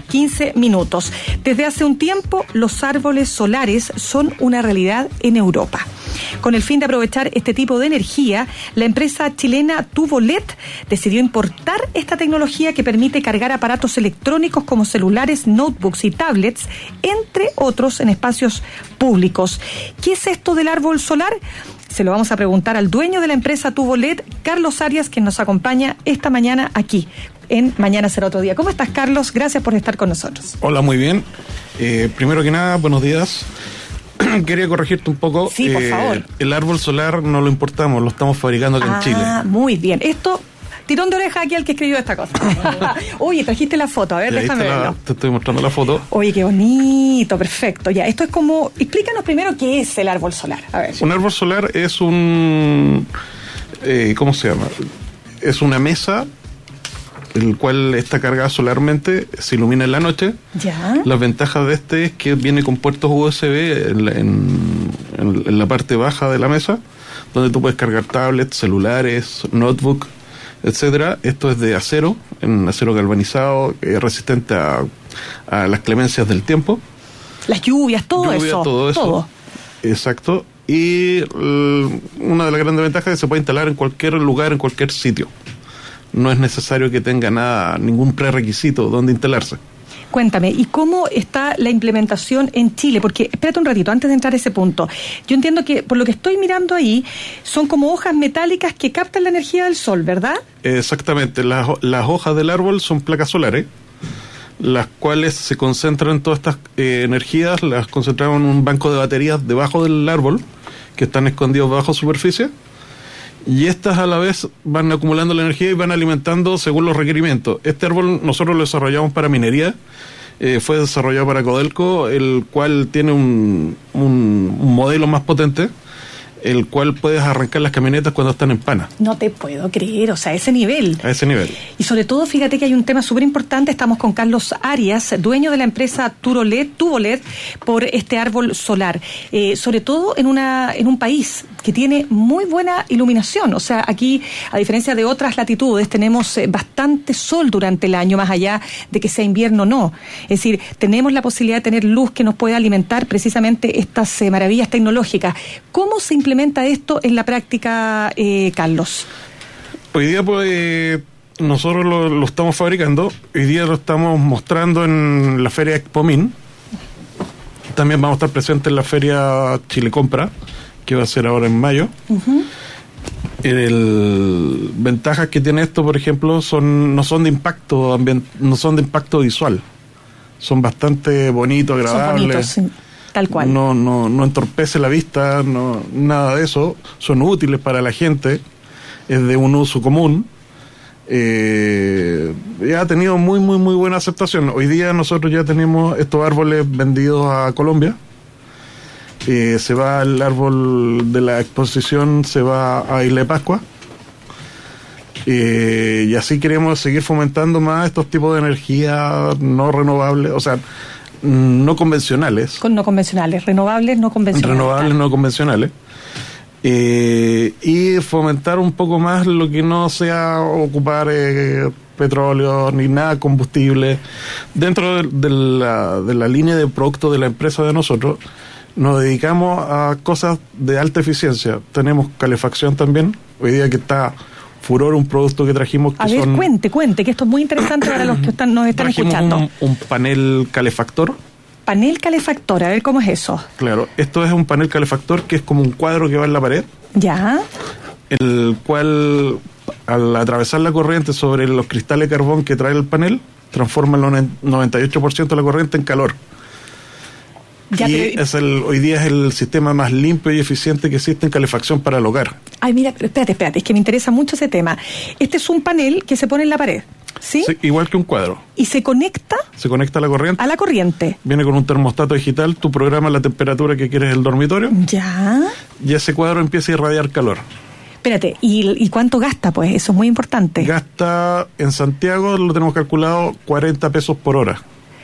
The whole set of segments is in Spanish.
15 minutos. Desde hace un tiempo, los árboles solares son una realidad en Europa. Con el fin de aprovechar este tipo de energía, la empresa chilena Tuvolet decidió importar esta tecnología que permite cargar aparatos electrónicos como celulares, notebooks y tablets, entre otros, en espacios públicos. ¿Qué es esto del árbol solar? Se lo vamos a preguntar al dueño de la empresa Tuvolet, Carlos Arias, quien nos acompaña esta mañana aquí en Mañana Será Otro Día. ¿Cómo estás, Carlos? Gracias por estar con nosotros. Hola, muy bien. Primero que nada, buenos días. Quería corregirte un poco. Sí, por favor. El árbol solar no lo importamos, lo estamos fabricando acá en Chile. Muy bien. Esto, tirón de oreja aquí al que escribió esta cosa. Oye, trajiste la foto, a ver, déjame verlo. Te estoy mostrando la foto. Oye, qué bonito, perfecto. Ya, esto es como, explícanos primero qué es el árbol solar. A ver. Un árbol solar es un, ¿cómo se llama? Es una mesa el cual está cargada solarmente, se ilumina en la noche. Ya. Las ventajas de este es que viene con puertos USB en la parte baja de la mesa, donde tú puedes cargar tablets, celulares, notebook, etcétera. Esto es de acero, en acero galvanizado, resistente a las clemencias del tiempo. Las lluvias, todo eso. Todo. Exacto. Y una de las grandes ventajas es que se puede instalar en cualquier lugar, en cualquier sitio. No es necesario que tenga ningún prerequisito donde instalarse. Cuéntame, ¿y cómo está la implementación en Chile? Porque, espérate un ratito, antes de entrar a ese punto. Yo entiendo que, por lo que estoy mirando ahí, son como hojas metálicas que captan la energía del sol, ¿verdad? Exactamente. Las hojas del árbol son placas solares, las cuales se concentran todas estas energías, las concentramos en un banco de baterías debajo del árbol, que están escondidos bajo superficie. Y estas a la vez van acumulando la energía y van alimentando según los requerimientos. Este árbol nosotros lo desarrollamos para minería, fue desarrollado para Codelco, el cual tiene un modelo más potente, el cual puedes arrancar las camionetas cuando están en pana. No te puedo creer, o sea, a ese nivel. A ese nivel. Y sobre todo, fíjate que hay un tema súper importante, estamos con Carlos Arias, dueño de la empresa Tuvolet, por este árbol solar. Sobre todo en un país que tiene muy buena iluminación, o sea, aquí, a diferencia de otras latitudes, tenemos bastante sol durante el año, más allá de que sea invierno o no. Es decir, tenemos la posibilidad de tener luz que nos pueda alimentar precisamente estas maravillas tecnológicas. ¿Cómo se implementa esto en la práctica, Carlos? Hoy día, pues, nosotros lo estamos fabricando. Hoy día lo estamos mostrando en la feria Expomin. También vamos a estar presentes en la feria Chile Compra, que va a ser ahora en mayo. Uh-huh. Ventajas que tiene esto, por ejemplo, no son de impacto visual. Son bastante bonitos, agradables. Son bonitos, sí. Tal cual. No entorpece la vista, nada de eso. Son útiles para la gente, es de un uso común. Ha tenido muy buena aceptación. Hoy día nosotros ya tenemos estos árboles vendidos a Colombia. Se va el árbol de la exposición, se va a Isla de Pascua. Y así queremos seguir fomentando más estos tipos de energía no renovables, o sea, no convencionales. Renovables no convencionales. Y fomentar un poco más lo que no sea ocupar petróleo ni nada combustible. Dentro de la línea de productos de la empresa de nosotros, nos dedicamos a cosas de alta eficiencia. Tenemos calefacción también. Hoy día que está furor un producto que trajimos que cuente, que esto es muy interesante para los que nos están escuchando. Un panel calefactor. Panel calefactor, a ver cómo es eso. Claro, esto es un panel calefactor que es como un cuadro que va en la pared. Ya. El cual, al atravesar la corriente sobre los cristales de carbón que trae el panel, transforma el 98% de la corriente en calor. Ya, y hoy día es el sistema más limpio y eficiente que existe en calefacción para el hogar. Ay, mira, espérate, es que me interesa mucho ese tema. Este es un panel que se pone en la pared, ¿sí? Sí, igual que un cuadro. ¿Y se conecta? Se conecta a la corriente. A la corriente. Viene con un termostato digital, tú programas la temperatura que quieres del dormitorio. Ya. Y ese cuadro empieza a irradiar calor. Espérate, ¿y cuánto gasta? Pues eso es muy importante. Gasta, en Santiago lo tenemos calculado, 40 pesos por hora.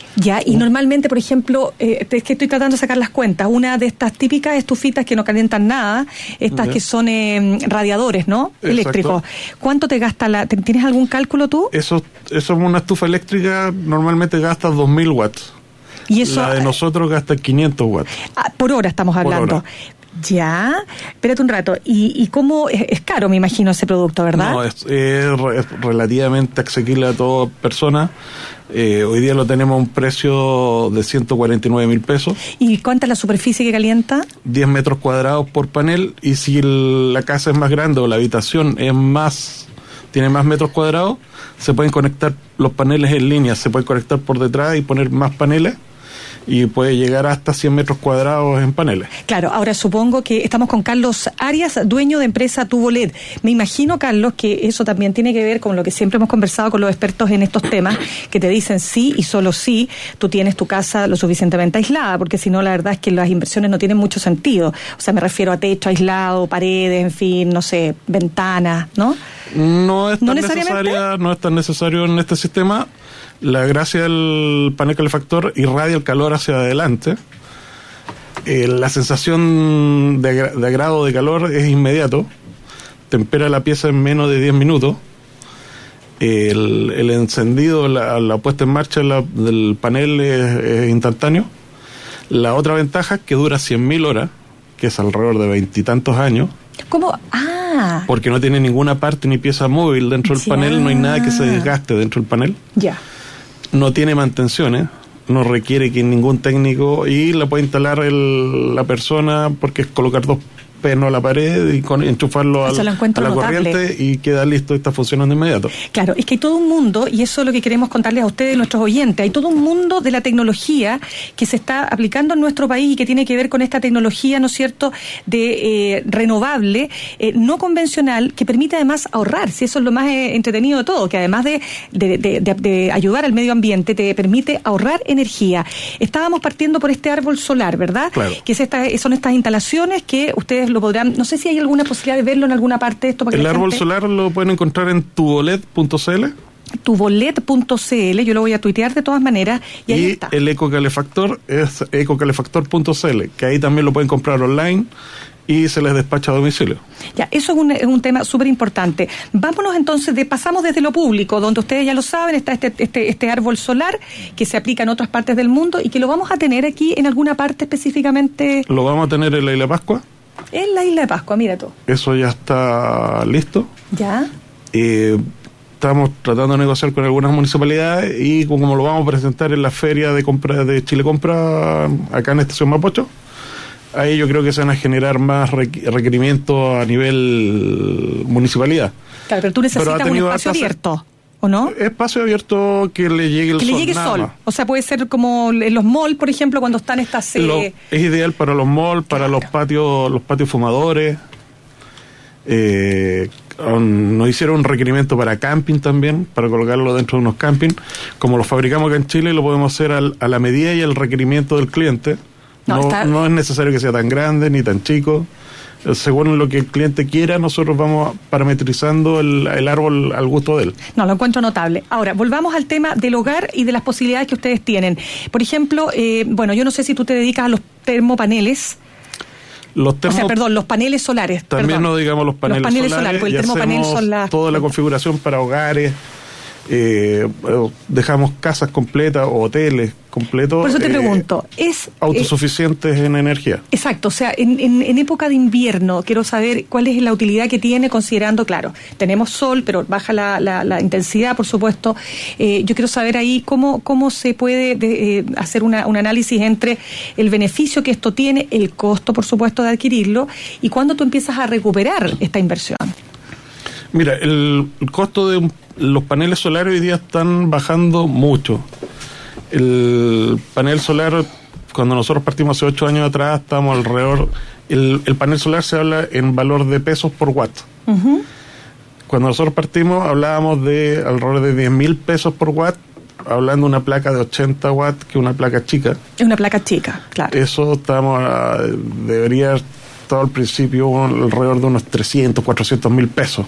Ya, y normalmente, por ejemplo, es que estoy tratando de sacar las cuentas, una de estas típicas estufitas que no calientan nada, estas que son radiadores, ¿no? Exacto. Eléctricos. ¿Cuánto te gasta ¿tienes algún cálculo tú? Eso una estufa eléctrica normalmente gasta 2.000 watts. Y eso, la de nosotros gasta 500 watts. Por hora estamos hablando. Por hora. Ya, espérate un rato. ¿Y cómo? Es caro, me imagino, ese producto, ¿verdad? No, es relativamente asequible a toda persona. Hoy día lo tenemos a un precio de 149.000 pesos. ¿Y cuánta es la superficie que calienta? 10 metros cuadrados por panel. Y si la casa es más grande o la habitación tiene más metros cuadrados, se pueden conectar los paneles en línea. Se puede conectar por detrás y poner más paneles. Y puede llegar hasta 100 metros cuadrados en paneles. Claro, ahora supongo que estamos con Carlos Arias, dueño de empresa Tuvolet. Me imagino, Carlos, que eso también tiene que ver con lo que siempre hemos conversado con los expertos en estos temas, que te dicen sí y solo sí, tú tienes tu casa lo suficientemente aislada, porque si no, la verdad es que las inversiones no tienen mucho sentido. O sea, me refiero a techo aislado, paredes, en fin, no sé, ventanas, ¿no? No es tan necesario en este sistema. La gracia del panel calefactor irradia el calor hacia adelante. La sensación de agrado de calor es inmediato. Tempera la pieza en menos de 10 minutos. El encendido, la puesta en marcha del panel es instantáneo. La otra ventaja es que dura 100.000 horas, que es alrededor de 20 y tantos años. ¿Cómo? Porque no tiene ninguna parte ni pieza móvil dentro del panel, no hay nada que se desgaste dentro del panel. Ya. No tiene mantenciones, no requiere que ningún técnico, y la puede instalar la persona, porque es colocar dos pernos a la pared y enchufarlo a la corriente y queda listo y está funcionando de inmediato. Claro, es que hay todo un mundo, y eso es lo que queremos contarles a ustedes, nuestros oyentes, hay todo un mundo de la tecnología que se está aplicando en nuestro país y que tiene que ver con esta tecnología, ¿no es cierto?, de renovable, no convencional, que permite además ahorrar, si eso es lo más entretenido de todo, que además de ayudar al medio ambiente, te permite ahorrar energía. Estábamos partiendo por este árbol solar, ¿verdad? Claro. Que son estas instalaciones que ustedes lo podrán, no sé si hay alguna posibilidad de verlo en alguna parte de esto. Para que el árbol solar lo pueden encontrar en tuvolet.cl. Tuvolet.cl, yo lo voy a tuitear de todas maneras, y ahí está. El ecocalefactor es ecocalefactor.cl, que ahí también lo pueden comprar online y se les despacha a domicilio. Ya, eso es un tema súper importante. Vámonos entonces, pasamos desde lo público, donde ustedes ya lo saben, está este árbol solar que se aplica en otras partes del mundo y que lo vamos a tener aquí en alguna parte específicamente. Lo vamos a tener en la Isla de Pascua. En la Isla de Pascua, mira tú. Eso ya está listo. Ya. Estamos tratando de negociar con algunas municipalidades y como lo vamos a presentar en la feria de compra de Chile Compra acá en Estación Mapocho, ahí yo creo que se van a generar más requerimientos a nivel municipalidad. Claro, pero tú necesitas un espacio abierto, ¿o no? Espacio abierto que le llegue el sol. Que le llegue sol. O sea, puede ser como en los malls, por ejemplo, cuando están estas... Es ideal para los malls, para los patios fumadores. Nos hicieron un requerimiento para camping también, para colocarlo dentro de unos camping. Como lo fabricamos acá en Chile, lo podemos hacer a la medida y al requerimiento del cliente. No es necesario que sea tan grande ni tan chico. Según lo que el cliente quiera, nosotros vamos parametrizando el árbol al gusto de él. No, lo encuentro notable. Ahora, volvamos al tema del hogar y de las posibilidades que ustedes tienen. Por ejemplo, yo no sé si tú te dedicas a los termopaneles. Los paneles solares. También no digamos los paneles solares, porque el termopanel son toda la configuración para hogares. Dejamos casas completas o hoteles completos. Por eso te pregunto, ¿es autosuficientes en energía? Exacto, o sea, en época de invierno quiero saber cuál es la utilidad que tiene, considerando, claro, tenemos sol, pero baja la intensidad, por supuesto. Yo quiero saber ahí cómo se puede hacer un análisis entre el beneficio que esto tiene, el costo, por supuesto, de adquirirlo, y cuándo tú empiezas a recuperar esta inversión. Mira, el costo de los paneles solares hoy día están bajando mucho. El panel solar, cuando nosotros partimos hace 8 años atrás, estábamos alrededor... El panel solar se habla en valor de pesos por watt. Uh-huh. Cuando nosotros partimos hablábamos de alrededor de 10.000 pesos por watt, hablando de una placa de 80 watts, que es una placa chica. Es una placa chica, claro. Eso debería estar al principio alrededor de unos 300, 400 mil pesos.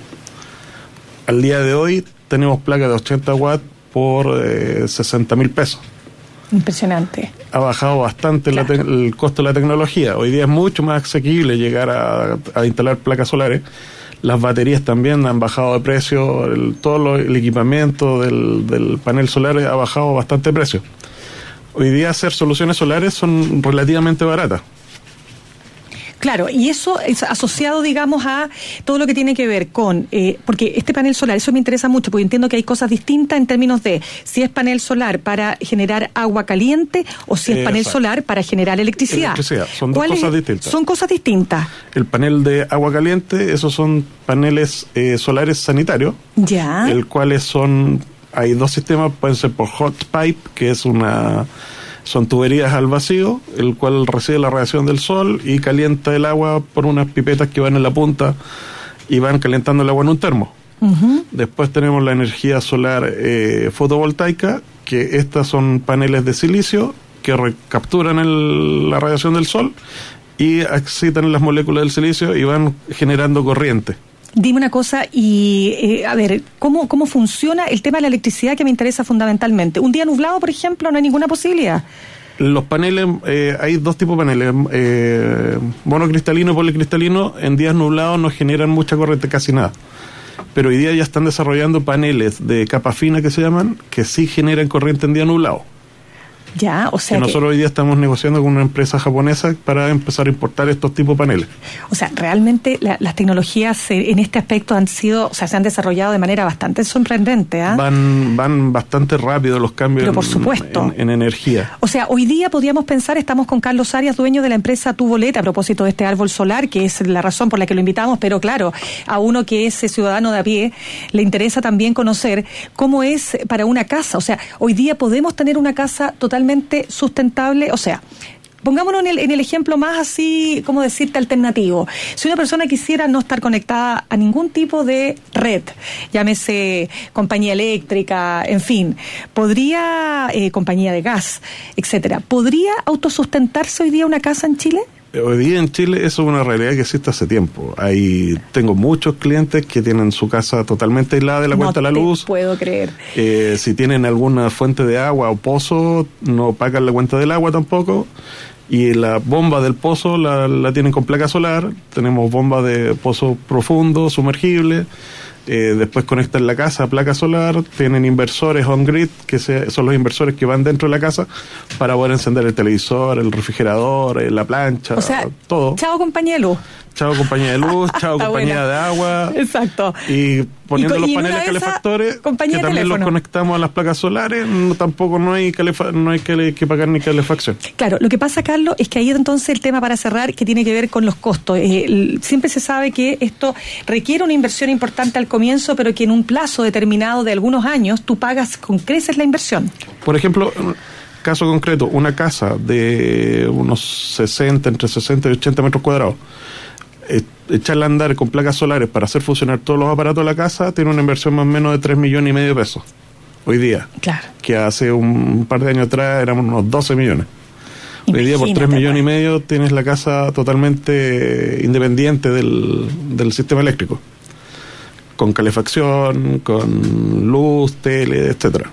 Al día de hoy tenemos placas de 80 watts por 60.000 pesos. Impresionante. Ha bajado bastante el costo de la tecnología. Hoy día es mucho más asequible llegar a instalar placas solares. Las baterías también han bajado de precio, todo el equipamiento del panel solar ha bajado bastante de precio. Hoy día hacer soluciones solares son relativamente baratas. Claro, y eso es asociado, digamos, a todo lo que tiene que ver con, porque este panel solar, eso me interesa mucho, porque entiendo que hay cosas distintas en términos de si es panel solar para generar agua caliente o si es panel solar para generar electricidad. Son dos cosas distintas. Son cosas distintas. El panel de agua caliente, esos son paneles solares sanitarios. Ya. El cuales hay dos sistemas, pueden ser por hot pipe, que es son tuberías al vacío, el cual recibe la radiación del sol y calienta el agua por unas pipetas que van en la punta y van calentando el agua en un termo. Uh-huh. Después tenemos la energía solar fotovoltaica, que estas son paneles de silicio que recapturan la radiación del sol y excitan las moléculas del silicio y van generando corriente. Dime una cosa y, a ver, ¿cómo funciona el tema de la electricidad que me interesa fundamentalmente? Un día nublado, por ejemplo, no hay ninguna posibilidad. Los paneles, hay dos tipos de paneles, monocristalino y policristalino. En días nublados no generan mucha corriente, casi nada. Pero hoy día ya están desarrollando paneles de capa fina que se llaman, que sí generan corriente en día nublado. Ya, o sea que nosotros hoy día estamos negociando con una empresa japonesa para empezar a importar estos tipos de paneles. O sea, realmente las tecnologías en este aspecto se han desarrollado de manera bastante sorprendente, ¿eh? Van bastante rápido los cambios. Pero por supuesto. En energía. O sea, hoy día podríamos pensar, estamos con Carlos Arias, dueño de la empresa Tuvolet, a propósito de este árbol solar, que es la razón por la que lo invitamos, pero claro, a uno que es ciudadano de a pie, le interesa también conocer cómo es para una casa. O sea, hoy día podemos tener una casa totalmente sustentable, o sea, pongámonos en el ejemplo más así, ¿cómo decirte?, alternativo. Si una persona quisiera no estar conectada a ningún tipo de red, llámese compañía eléctrica, en fin, podría, compañía de gas, etcétera, ¿podría autosustentarse hoy día una casa en Chile? Hoy día en Chile eso es una realidad que existe hace tiempo. Tengo muchos clientes que tienen su casa totalmente aislada de la cuenta de la luz. No puedo creer. Si tienen alguna fuente de agua o pozo, no pagan la cuenta del agua tampoco. Y la bomba del pozo la tienen con placa solar. Tenemos bombas de pozo profundo, sumergible. Después conectan la casa a placa solar. Tienen inversores on-grid, que son los inversores que van dentro de la casa para poder encender el televisor, el refrigerador, la plancha, o sea, todo. Chao compañía de luz. Chao compañía de luz, chao compañía de agua. Exacto. Y poniendo los paneles calefactores, que también teléfono. Los conectamos a las placas solares, tampoco no hay que pagar ni calefacción. Claro, lo que pasa, Carlos, es que ahí entonces el tema para cerrar, que tiene que ver con los costos. Siempre se sabe que esto requiere una inversión importante al comienzo, pero que en un plazo determinado de algunos años tú pagas con creces la inversión. Por ejemplo, caso concreto, una casa de entre 60 y 80 metros cuadrados, echarla a andar con placas solares para hacer funcionar todos los aparatos de la casa tiene una inversión más o menos de 3,5 millones de pesos hoy día. Claro. Que hace un par de años atrás éramos unos 12 millones. Hoy día por 3,5 millones tienes la casa totalmente independiente del sistema eléctrico, con calefacción, con luz, tele, etcétera.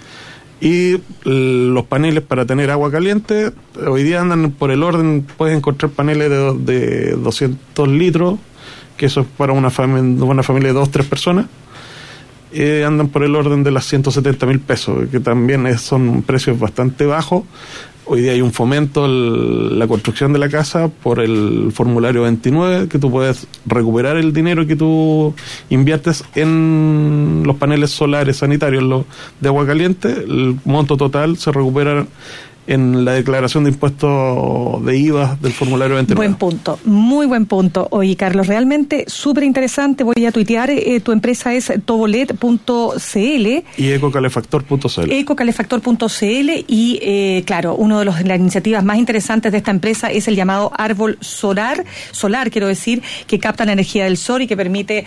Y los paneles para tener agua caliente, hoy día andan por el orden, puedes encontrar paneles de 200 litros, que eso es para una familia de 2-3 personas, andan por el orden de las 170,000 pesos, que también son precios bastante bajos. Hoy día hay un fomento la construcción de la casa por el formulario 29, que tú puedes recuperar el dinero que tú inviertes en los paneles solares sanitarios de agua caliente. El monto total se recupera en la declaración de impuestos de IVA del formulario 29. Buen punto, muy buen punto. Oye, Carlos, realmente súper interesante. Voy a tuitear, tu empresa es tovolet.cl y ecocalefactor.cl. Ecocalefactor.cl y, claro, una de las iniciativas más interesantes de esta empresa es el llamado árbol solar, quiero decir, que capta la energía del sol y que permite,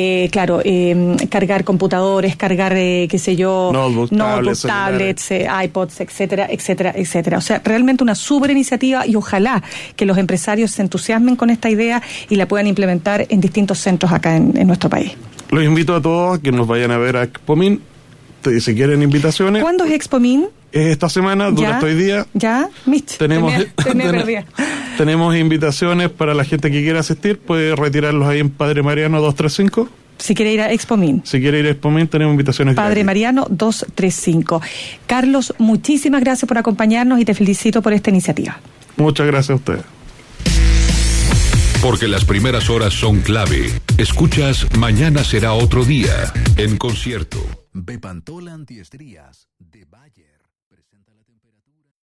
cargar computadores, cargar, notebooks, tablets, iPods, etcétera, etcétera, etcétera. O sea, realmente una súper iniciativa y ojalá que los empresarios se entusiasmen con esta idea y la puedan implementar en distintos centros acá en nuestro país. Los invito a todos a que nos vayan a ver a Expomin Si quieren invitaciones. ¿Cuándo es Expomin? Es esta semana, dura hasta hoy día. Ya, Mitch. Tenemos invitaciones para la gente que quiera asistir, puede retirarlos ahí en Padre Mariano 235. Si quiere ir a Expomin. Si quiere ir a Expomin, tenemos invitaciones. Padre gratis. Mariano 235. Carlos, muchísimas gracias por acompañarnos y te felicito por esta iniciativa. Muchas gracias a ustedes. Porque las primeras horas son clave. Escuchas Mañana será otro día, en concierto. Bepantol antiestrías de Bayer.